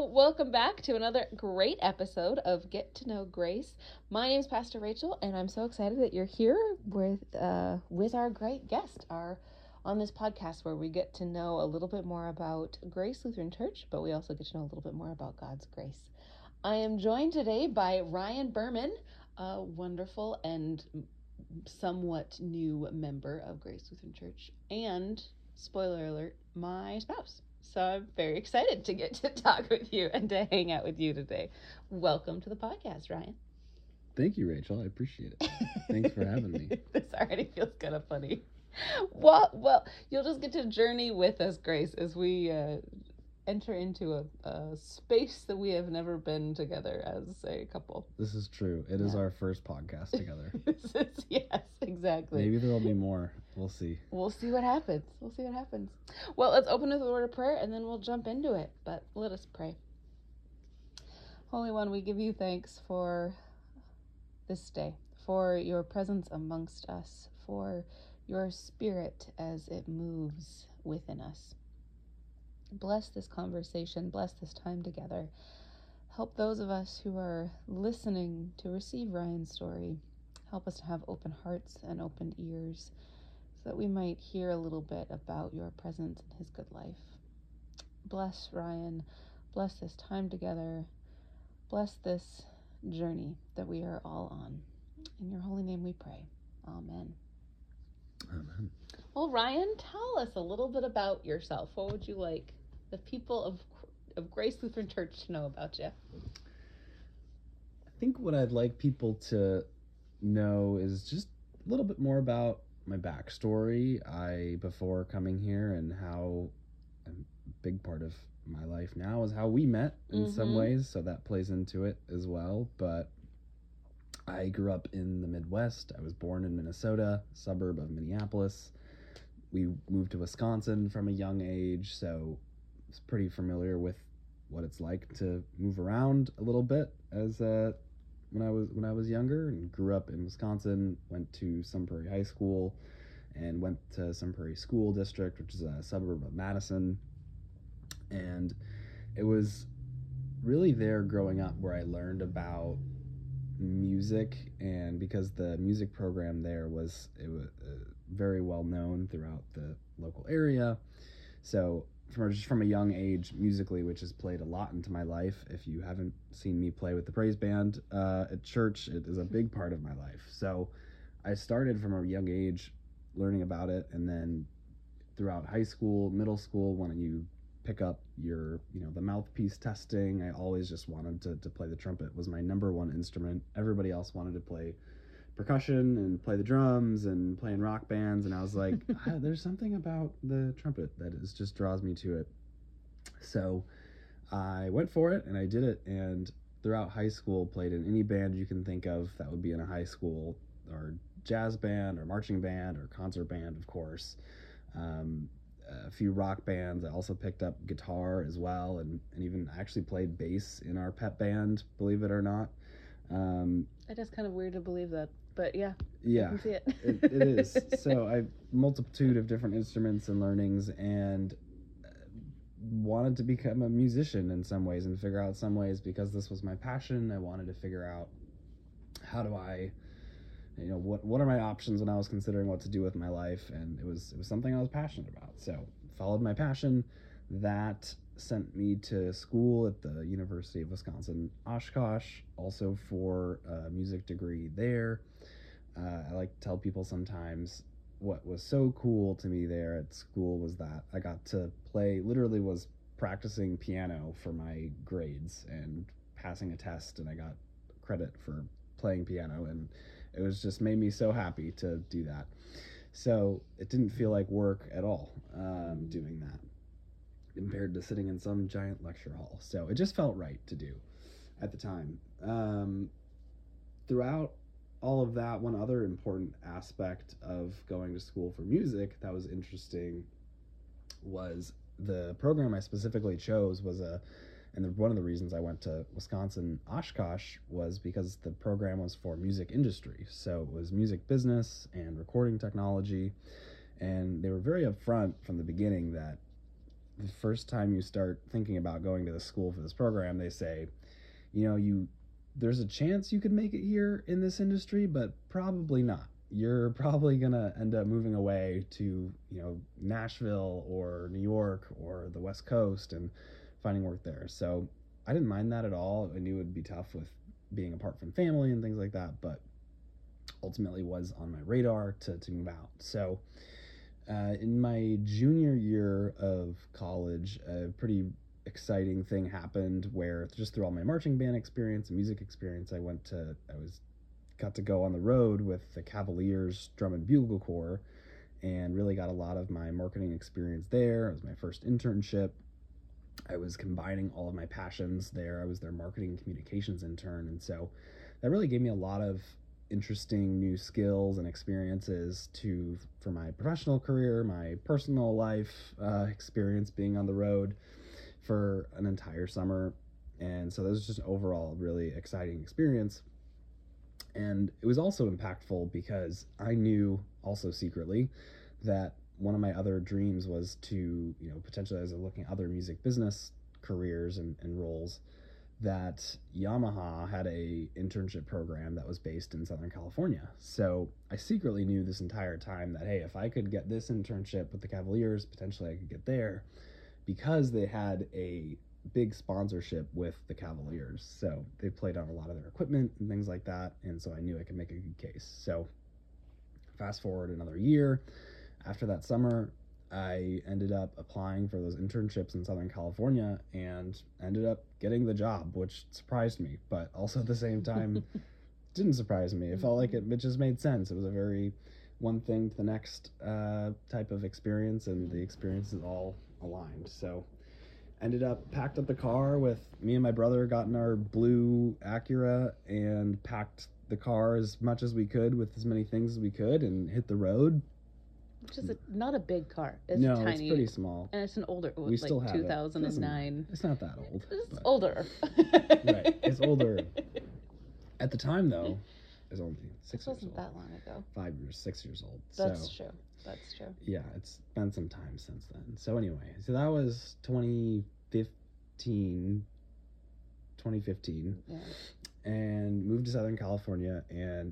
welcome back to another great episode of Get to Know Grace. My name is Pastor Rachel, and I'm so excited that you're here with our great guest, on this podcast where we get to know a little bit more about Grace Lutheran Church, but we also get to know a little bit more about God's grace. I am joined today by Ryan Berman, a wonderful and somewhat new member of Grace Lutheran Church, and, spoiler alert, my spouse. So I'm very excited to get to talk with you and to hang out with you today. Welcome to the podcast, Ryan. Thank you, Rachel. I appreciate it. Thanks for having me. This already feels kind of funny. Well, you'll just get to journey with us, Grace, as we enter into a space that we have never been together as a couple. This is true. It is our first podcast together. Yes, exactly. Maybe there'll be more. We'll see. We'll see what happens. Well, let's open with a word of prayer, and then we'll jump into it. But let us pray. Holy One, we give you thanks for this day, for your presence amongst us, for your Spirit as it moves within us. Bless this conversation, bless this time together. Help those of us who are listening to receive Ryan's story. Help us to have open hearts and open ears so that we might hear a little bit about your presence and his good life. Bless Ryan, bless this time together, bless this journey that we are all on. In your holy name we pray. Amen. Amen. Well, Ryan, tell us a little bit about yourself. What would you like the people of Grace Lutheran Church to know about you? I think what I'd like people to know is just a little bit more about my backstory. Before coming here, and how a big part of my life now is how we met in some ways, so that plays into it as well. But I grew up in the Midwest. I was born in Minnesota, a suburb of Minneapolis. We moved to Wisconsin from a young age, so I was pretty familiar with what it's like to move around a little bit as when I was younger, and grew up in Wisconsin. Went to Sunbury High School and went to Sunbury School District, which is a suburb of Madison. And it was really there growing up where I learned about music, and because the music program there was very well known throughout the local area, so from a young age, musically, which has played a lot into my life. If you haven't seen me play with the praise band at church, it is a big part of my life. So I started from a young age learning about it, and then throughout high school, middle school, when you pick up your, the mouthpiece testing, I always just wanted to play the trumpet. It was my number one instrument. Everybody else wanted to play percussion and play the drums and play in rock bands, and I was like, there's something about the trumpet that just draws me to it. So I went for it, and I did it, and throughout high school played in any band you can think of that would be in a high school, or jazz band or marching band or concert band, of course. A few rock bands. I also picked up guitar as well, and even actually played bass in our pep band, believe it or not. It is kind of weird to believe that, but yeah, I can see it. It is. So I multitude of different instruments and learnings, and wanted to become a musician in some ways, and figure out some ways, because this was my passion. I wanted to figure out how do I, what are my options when I was considering what to do with my life, and it was something I was passionate about. So followed my passion. That sent me to school at the University of Wisconsin Oshkosh, also for a music degree there. I like to tell people sometimes what was so cool to me there at school was that I got to play, literally was practicing piano for my grades and passing a test, and I got credit for playing piano, and it was just made me so happy to do that. So it didn't feel like work at all, doing that, compared to sitting in some giant lecture hall. So it just felt right to do at the time. Throughout all of that, one other important aspect of going to school for music that was interesting was the program I specifically chose was one of the reasons I went to Wisconsin Oshkosh was because the program was for music industry. So it was music business and recording technology, and they were very upfront from the beginning that the first time you start thinking about going to the school for this program, they say, you know, there's a chance you could make it here in this industry, but probably not. You're probably gonna end up moving away to, you know, Nashville or New York or the West Coast and finding work there. So I didn't mind that at all. I knew it would be tough with being apart from family and things like that, but ultimately was on my radar to move out. So in my junior year of college, a pretty exciting thing happened where just through all my marching band experience and music experience, got to go on the road with the Cavaliers Drum and Bugle Corps and really got a lot of my marketing experience there. It was my first internship. I was combining all of my passions there. I was their marketing communications intern, and so that really gave me a lot of interesting new skills and experiences for my professional career, my personal life experience being on the road for an entire summer. And so that was just an overall really exciting experience. And it was also impactful because I knew also secretly that one of my other dreams was to, you know, potentially as I was looking at other music business careers and roles, that Yamaha had a internship program that was based in Southern California. So I secretly knew this entire time that, hey, if I could get this internship with the Cavaliers, potentially I could get there, because they had a big sponsorship with the Cavaliers. So they played on a lot of their equipment and things like that. And so I knew I could make a good case. So fast forward another year. After that summer, I ended up applying for those internships in Southern California and ended up getting the job, which surprised me, but also at the same time didn't surprise me. It felt like it just made sense. It was a very one thing to the next type of experience, and the experiences all aligned. So ended up packed up the car with me and my brother, got in our blue Acura and packed the car as much as we could with as many things as we could and hit the road. Which is not a big car. It's no, tiny. It's pretty small. And it's an older, we still have 2009. It's not that old. It's older. Right, it's older. At the time, though, it was only 6 years old. It wasn't that long ago. 5 years, 6 years old. That's true. That's true. Yeah, it's been some time since then. So anyway, so that was 2015. Yeah. And moved to Southern California, and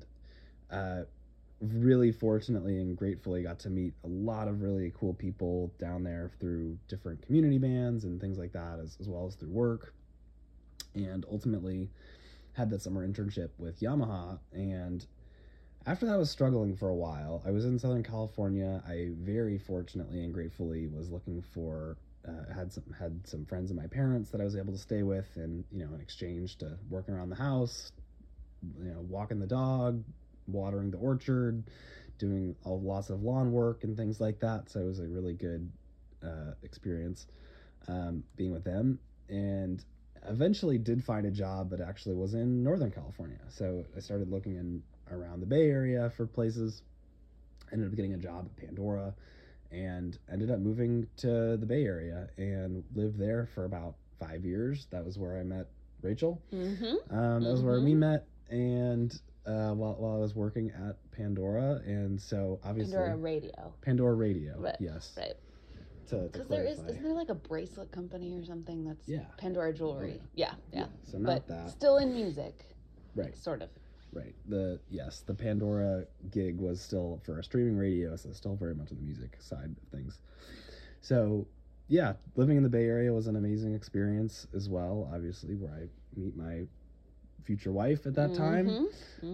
really fortunately and gratefully got to meet a lot of really cool people down there through different community bands and things like that, as well as through work. And ultimately had that summer internship with Yamaha. And after that, I was struggling for a while. I was in Southern California. I very fortunately and gratefully was looking for had some friends of my parents that I was able to stay with, and, you know, in exchange to working around the house, you know, walking the dog, watering the orchard, doing lots of lawn work and things like that. So it was a really good experience being with them, and eventually did find a job that actually was in Northern California. So I started looking around the Bay Area for places, ended up getting a job at Pandora, and ended up moving to the Bay Area and lived there for about 5 years. That was where I met Rachel. That was where we met, and while I was working at Pandora. And so obviously Pandora Radio, right. Yes, right. Because isn't there like a bracelet company or something that's Pandora Jewelry? Oh, yeah. So not that, still in music, right? Sort of. Right. The Pandora gig was still for a streaming radio, so still very much on the music side of things. So yeah, living in the Bay Area was an amazing experience as well, obviously, where I meet my future wife at that time.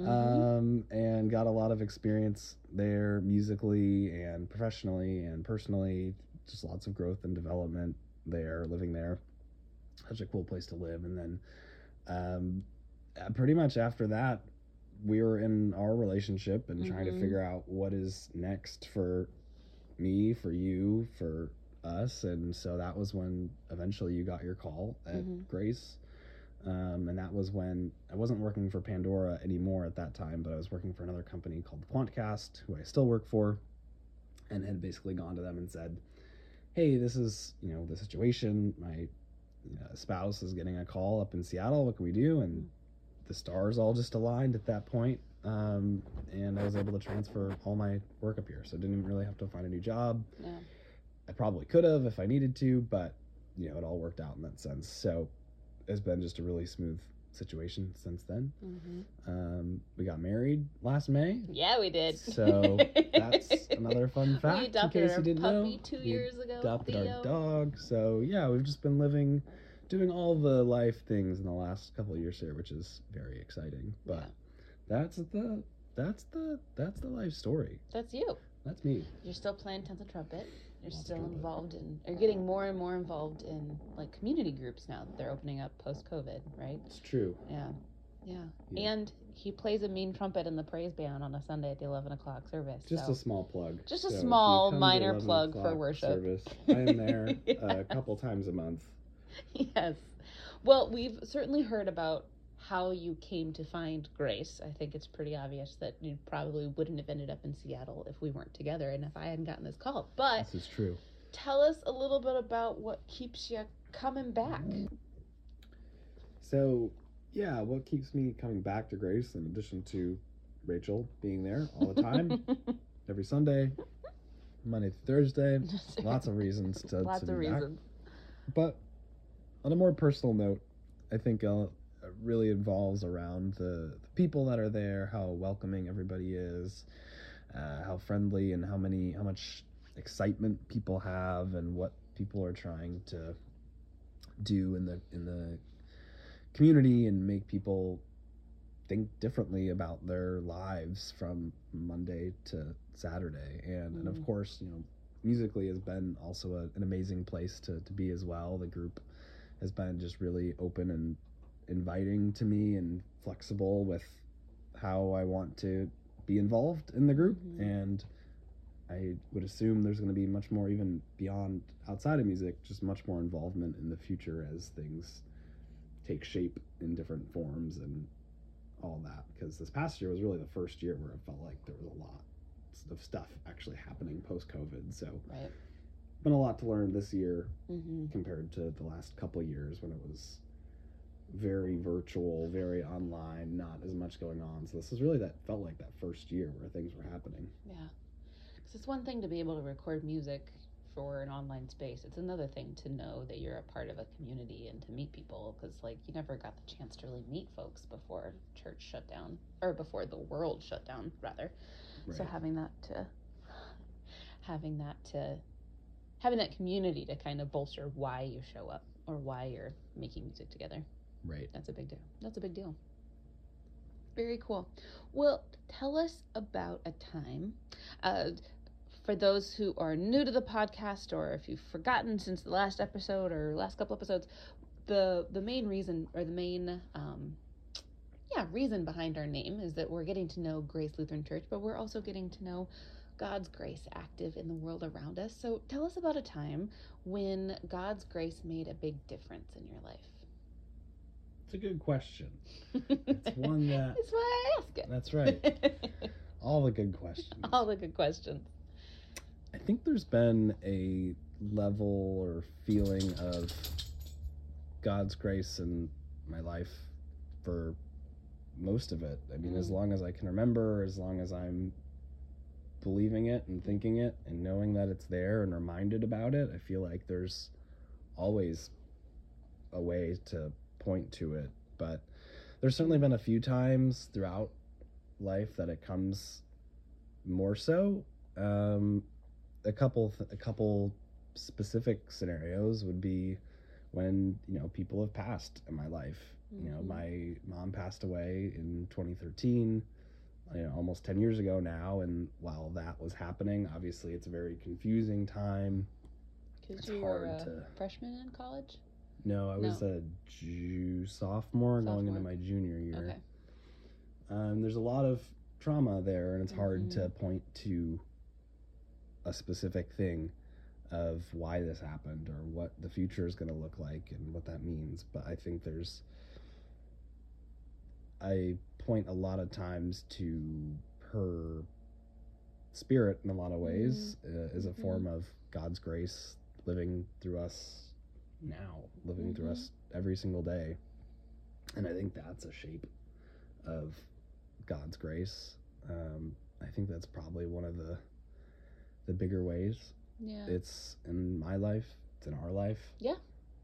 And got a lot of experience there musically and professionally and personally, just lots of growth and development there, living there. Such a cool place to live. And then pretty much after that, we were in our relationship and trying to figure out what is next for me, for you, for us. And so that was when eventually you got your call at Grace. And that was when I wasn't working for Pandora anymore at that time, but I was working for another company called Quantcast, who I still work for, and had basically gone to them and said, hey, this is, you know, the situation. My spouse is getting a call up in Seattle. What can we do? And the stars all just aligned at that point. And I was able to transfer all my work up here. So I didn't even really have to find a new job. Yeah. I probably could have if I needed to, but you know, it all worked out in that sense. So it's been just a really smooth situation since then. We got married last May. Yeah, we did. So that's another fun fact. We adopted our puppy 2 years ago. Adopted Theo. our dog. So yeah, we've just been doing all the life things in the last couple of years here, which is very exciting. But that's the life story. That's you. That's me. You're still playing tons of trumpet. You're still involved in, or getting more and more involved in like community groups now that they're opening up post-COVID, right? It's true. Yeah. And he plays a mean trumpet in the praise band on a Sunday at the 11 o'clock service. Just a small plug. Just a small minor plug for worship. Service, I am there a couple times a month. Yes. Well, we've certainly heard about how you came to find Grace. I think it's pretty obvious that you probably wouldn't have ended up in Seattle if we weren't together and if I hadn't gotten this call. But this is true. Tell us a little bit about what keeps you coming back. So, yeah, what keeps me coming back to Grace, in addition to Rachel being there all the time, every Sunday, Monday through Thursday, lots of reasons to be back. But on a more personal note, I think it really involves around the people that are there, how welcoming everybody is, how friendly and how much excitement people have, and what people are trying to do in the community and make people think differently about their lives from Monday to Saturday. And of course, you know, musically has been also an amazing place to be as well. The group has been just really open and inviting to me and flexible with how I want to be involved in the group. And I would assume there's going to be much more, even beyond outside of music, just much more involvement in the future as things take shape in different forms and all that. Because this past year was really the first year where it felt like there was a lot of stuff actually happening post-COVID. So been a lot to learn this year compared to the last couple of years when it was very virtual, very online, not as much going on. So this is really felt like that first year where things were happening. Yeah. Because it's one thing to be able to record music for an online space. It's another thing to know that you're a part of a community and to meet people, because like you never got the chance to really meet folks before church shut down, or before the world shut down rather. Right. So having that community to kind of bolster why you show up or why you're making music together. Right. That's a big deal. Very cool. Well, tell us about a time, for those who are new to the podcast, or if you've forgotten since the last episode or last couple episodes, the main reason, or the main reason behind our name is that we're getting to know Grace Lutheran Church, but we're also getting to know God's grace active in the world around us. So tell us about a time when God's grace made a big difference in your life. It's a good question. It's one that... That's why I ask it. That's right. All the good questions. All the good questions. I think there's been a level or feeling of God's grace in my life for most of it. I mean, as long as I can remember, as long as I'm believing it and thinking it and knowing that it's there and reminded about it, I feel like there's always a way to point to it. But there's certainly been a few times throughout life that it comes more so. A couple specific scenarios would be when, you know, people have passed in my life. You know, my mom passed away in 2013, you know, almost 10 years ago now, and while that was happening, obviously it's a very confusing time. Because you were a freshman in college? No, I was a sophomore going into my junior year. Okay. There's a lot of trauma there, and it's hard to point to a specific thing of why this happened or what the future is going to look like and what that means. But I think I point a lot of times to her spirit in a lot of ways as a form of God's grace living through us now, living through us every single day. And I think that's a shape of God's grace. I think that's probably one of the bigger ways. Yeah. It's in my life, it's in our life. Yeah.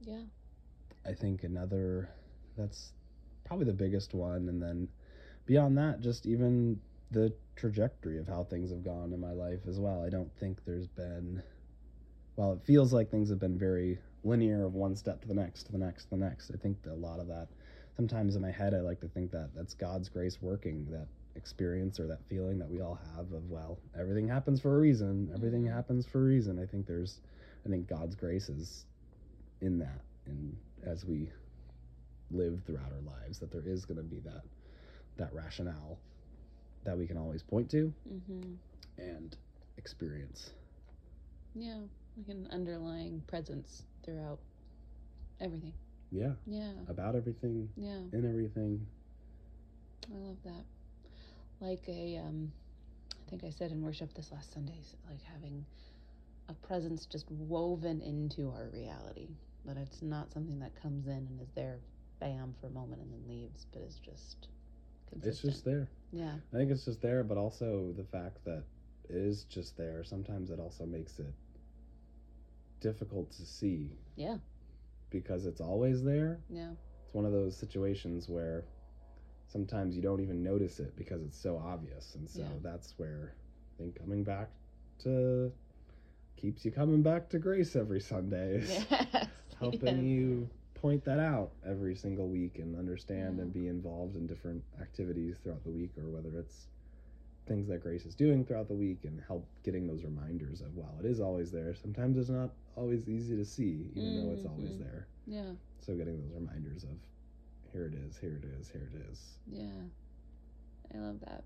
I think that's probably the biggest one. And then beyond that, just even the trajectory of how things have gone in my life as well. I don't think there's been, while it feels like things have been very linear of one step to the next, to the next, to the next. I think that a lot of that, sometimes in my head, I like to think that that's God's grace working, that experience or that feeling that we all have of, well, everything happens for a reason. Everything happens for a reason. I think God's grace is in that. And as we live throughout our lives, that there is going to be that rationale that we can always point to and experience. Yeah, like an underlying presence throughout everything. Yeah. About everything. Yeah. In everything. I love that. Like I think I said in worship this last Sunday, like having a presence just woven into our reality. But it's not something that comes in and is there, bam, for a moment and then leaves, but it's just consistent. It's just there. Yeah. I think it's just there, but also the fact that it is just there, sometimes it also makes it difficult to see. Yeah. Because it's always there. Yeah. It's one of those situations where sometimes you don't even notice it because it's so obvious. And so that's where I think coming back to keeps you coming back to grace every Sunday. Yes. Helping you point that out every single week and understand and be involved in different activities throughout the week, or whether it's things that Grace is doing throughout the week, and help getting those reminders of, wow, it is always there. Sometimes it's not always easy to see, even though it's always there. Yeah. So getting those reminders of, here it is, here it is, here it is. Yeah. I love that.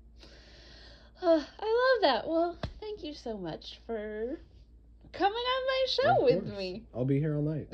I love that. Well, thank you so much for coming on my show with me. I'll be here all night.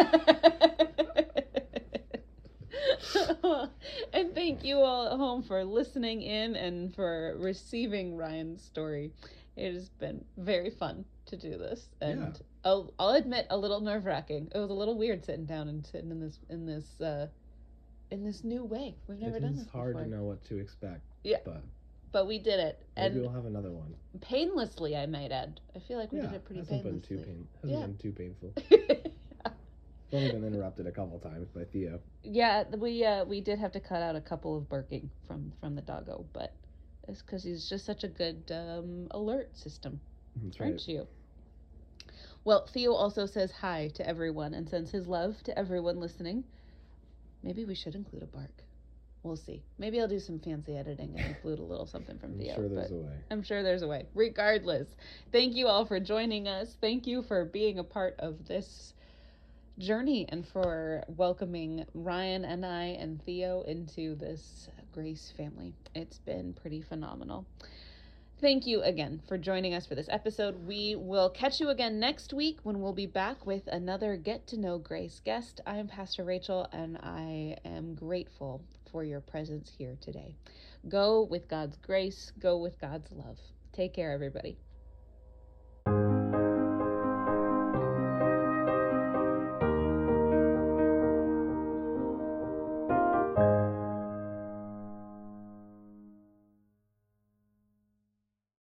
And thank you all at home for listening in and for receiving Ryan's story. It has been very fun to do this, and I'll admit, a little nerve-wracking. It was a little weird sitting down and sitting in this new way. We've never done this before. It's hard to know what to expect. Yeah. But we did it. Maybe we'll have another one. Painlessly, I might add. I feel like we did it pretty painlessly. Hasn't been too painful. We've only been interrupted a couple times by Theo. Yeah, we did have to cut out a couple of barking from the doggo, but it's because he's just such a good alert system. That's right. Aren't you? Well, Theo also says hi to everyone and sends his love to everyone listening. Maybe we should include a bark. We'll see. Maybe I'll do some fancy editing and include a little something from Theo. I'm sure there's a way. Regardless, thank you all for joining us. Thank you for being a part of this journey and for welcoming Ryan and I and Theo into this Grace family. It's been pretty phenomenal. Thank you again for joining us for this episode. We will catch you again next week when we'll be back with another Get to Know Grace guest. I am Pastor Rachel, and I am grateful for your presence here today. Go with God's grace. Go with God's love. Take care, everybody.